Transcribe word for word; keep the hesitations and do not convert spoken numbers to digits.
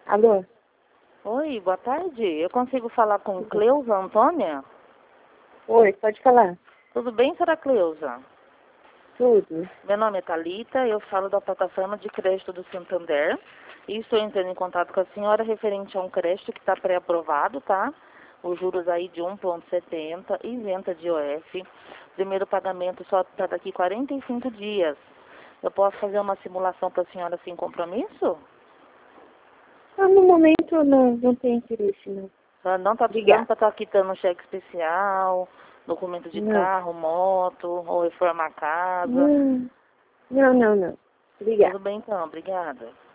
Alô? Oi, boa tarde. Eu consigo falar com Cleusa Antônia? Oi, pode falar. Tudo bem, senhora Cleusa? Tudo. Meu nome é Thalita, eu falo da plataforma de crédito do Santander e estou entrando em contato com a senhora referente a um crédito que está pré-aprovado, tá? Os juros aí de um vírgula setenta, isenta de I O F. Primeiro pagamento só está daqui quarenta e cinco dias. Eu posso fazer uma simulação para a senhora sem compromisso? Ah, no momento não, não tem interesse, não. Ela não está precisando Obrigada. para estar quitando um cheque especial, documento de Não. carro, moto, ou reforma a casa. Não, não, não, não. Obrigada. Tudo bem então, obrigada.